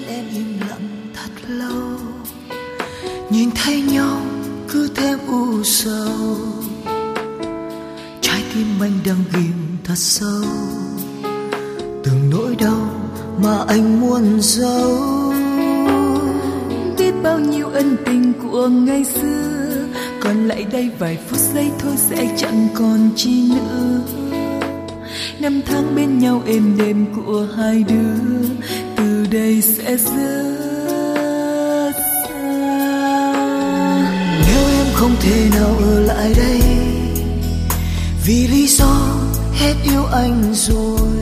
em im lặng thật lâu, nhìn thấy nhau cứ thêm u sầu, trái tim anh đang ghim thật sâu từng nỗi đau mà anh muốn giấu. Biết bao nhiêu ân tình của ngày xưa, còn lại đây vài phút giây thôi sẽ chẳng còn chi nữa. Năm tháng bên nhau êm đềm của hai đứa từ đây sẽ rất xa. Nếu em không thể nào ở lại đây vì lý do hết yêu anh rồi,